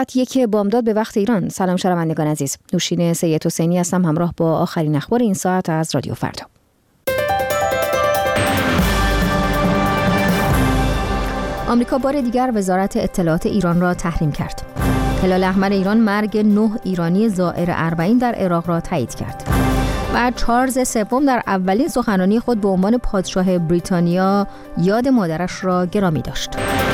یک بامداد به وقت ایران. سلام شنوندگان عزیز. نوشین سید حسینی هستم همراه با آخرین اخبار این ساعت از رادیو فردا. آمریکا بار دیگر وزارت اطلاعات ایران را تحریم کرد. هلال احمر ایران مرگ 9 ایرانی زائر اربعین در عراق را تایید کرد. و چارلز سوم در اولین سخنرانی خود به عنوان پادشاه بریتانیا یاد مادرش را گرامی داشت.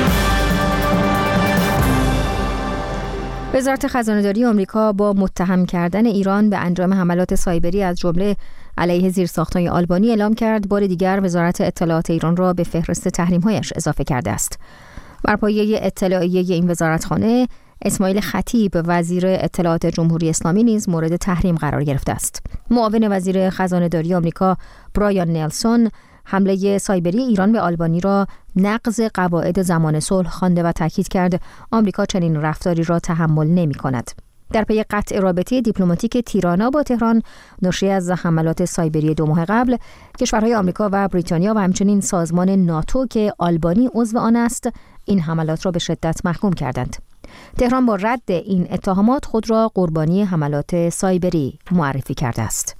وزارت خزانه‌داری آمریکا با متهم کردن ایران به انجام حملات سایبری از جمله علیه زیرساخت‌های آلبانی اعلام کرد بار دیگر وزارت اطلاعات ایران را به فهرست تحریم‌هایش اضافه کرده است. بر پایه اطلاعیه این وزارتخانه، اسماعیل خطیب وزیر اطلاعات جمهوری اسلامی نیز مورد تحریم قرار گرفته است. معاون وزیر خزانه‌داری آمریکا برایان نلسون حمله سایبری ایران به آلبانی را نقض قواعد زمان صلح خوانده و تاکید کرد آمریکا چنین رفتاری را تحمل نمی‌کند. در پی قطع رابطه دیپلماتیک تیرانا با تهران ناشی از حملات سایبری 2 ماه قبل، کشورهای آمریکا و بریتانیا و همچنین سازمان ناتو که آلبانی عضو آن است، این حملات را به شدت محکوم کردند. تهران با رد این اتهامات خود را قربانی حملات سایبری معرفی کرده است.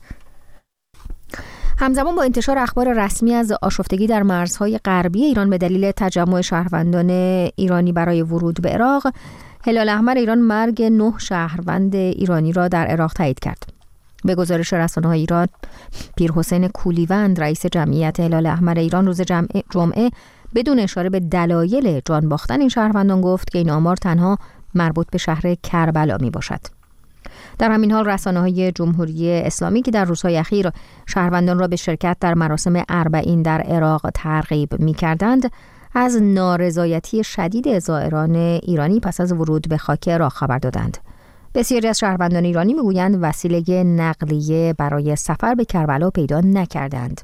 همزمان با انتشار اخبار رسمی از آشفتگی در مرزهای غربی ایران به دلیل تجمع شهروندان ایرانی برای ورود به عراق، هلال احمر ایران مرگ 9 شهروند ایرانی را در عراق تایید کرد. به گزارش رسانه‌های ایران، پیرحسین کولیوند رئیس جمعیت هلال احمر ایران روز جمعه بدون اشاره به دلایل جان باختن این شهروندان گفت که این آمار تنها مربوط به شهر کربلا می باشد. در همین حال رسانه‌های جمهوری اسلامی که در روزهای اخیر شهروندان را به شرکت در مراسم اربعین در عراق ترغیب می‌کردند، از نارضایتی شدید زائران ایرانی پس از ورود به خاک عراق خبر دادند. بسیاری از شهروندان ایرانی می‌گویند وسیله نقلیه برای سفر به کربلا پیدا نکردند.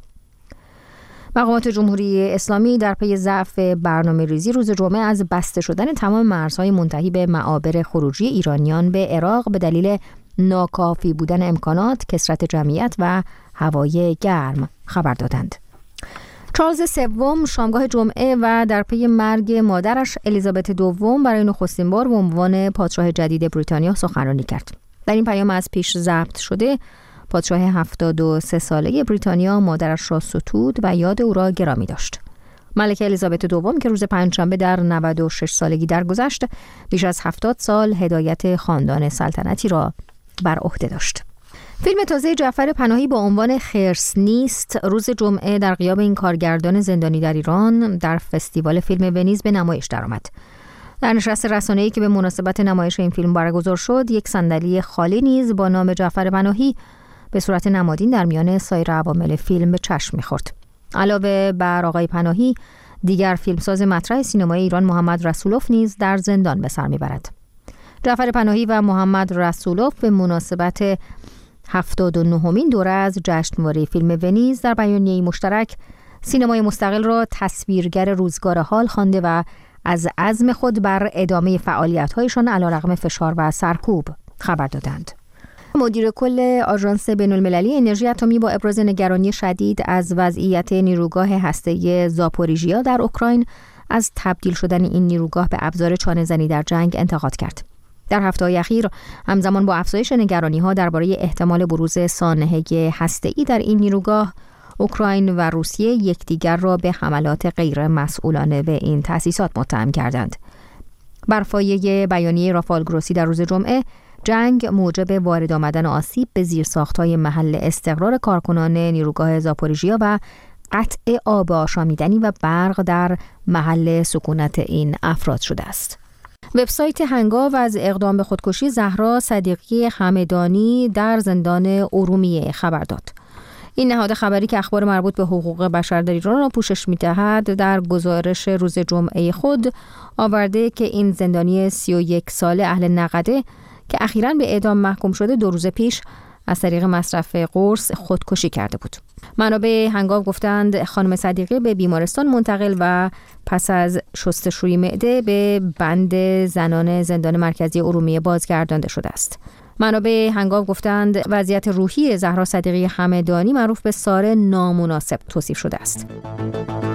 مقامات جمهوری اسلامی در پی ضعف برنامه‌ریزی روز جمعه از بسته شدن تمام مرزهای منتهی به معابر خروجی ایرانیان به عراق به دلیل ناکافی بودن امکانات، کثرت جمعیت و هوای گرم خبر دادند. چارلز سوم شامگاه جمعه و در پی مرگ مادرش الیزابت دوم برای نخستین بار به عنوان پادشاه جدید بریتانیا سخنرانی کرد. در این پیام از پیش ضبط شده، پادشاه 73 ساله بریتانیا مادرش را ستود و یاد او را گرامی داشت. ملکه الیزابت دوم که روز پنجشنبه در 96 سالگی درگذشت، بیش از 70 سال هدایت خاندان سلطنتی را بر عهده داشت. فیلم تازه جعفر پناهی با عنوان خرس نیست روز جمعه در غیاب این کارگردان زندانی در ایران در فستیوال فیلم ونیز به نمایش درآمد. در نشست رسانه‌ای که به مناسبت نمایش این فیلم برگزار شد، یک صندلی خالی نیز با نام جعفر پناهی به صورت نمادین در میان سایر عوامل فیلم به چشم می‌خورد. علاوه بر آقای پناهی، دیگر فیلمساز مطرح سینمای ایران محمد رسولوف نیز در زندان به سر می‌برد. جعفر پناهی و محمد رسولوف به مناسبت 79مین دوره از جشنواره فیلم ونیز در بیانیه‌ای مشترک سینمای مستقل را تصویرگر روزگار حال خوانده و از عزم خود بر ادامه فعالیت‌هایشان علیرغم فشار و سرکوب خبر دادند. مدیر کل آژانس بین‌المللی انرژی اتمی با ابراز نگرانی شدید از وضعیت نیروگاه هسته‌ای زاپوریژیا در اوکراین از تبدیل شدن این نیروگاه به ابزار چانه‌زنی در جنگ انتقاد کرد. در هفته‌های اخیر همزمان با افزایش نگرانی‌ها درباره احتمال بروز سانحه هسته‌ای در این نیروگاه، اوکراین و روسیه یکدیگر را به حملات غیر مسئولانه به این تأسیسات متهم کردند. بر پایه بیانیه رافال گروسی در روز جمعه، جنگ موجب وارد آمدن آسیب به زیرساخت‌های محل استقرار کارکنان نیروگاه زاپوریژیا و قطع آب آشامیدنی و برق در محل سکونت این افراد شده است. وبسایت هنگاو از اقدام به خودکشی زهرا صدیقی همدانی در زندان ارومیه خبر داد. این نهاد خبری که اخبار مربوط به حقوق بشر در ایران را پوشش می‌دهد، در گزارش روز جمعه خود آورده که این زندانی 31 ساله اهل نقده که اخیراً به اعدام محکوم شده 2 روز پیش از طریق مصرف قرص خودکشی کرده بود. منابع هنگاو گفتند خانم صدیقی به بیمارستان منتقل و پس از شستشوی معده به بند زنان زندان مرکزی ارومیه بازگردانده شده است. منابع هنگاو گفتند وضعیت روحی زهرا صدیقی همدانی معروف به سار نامناسب توصیف شده است.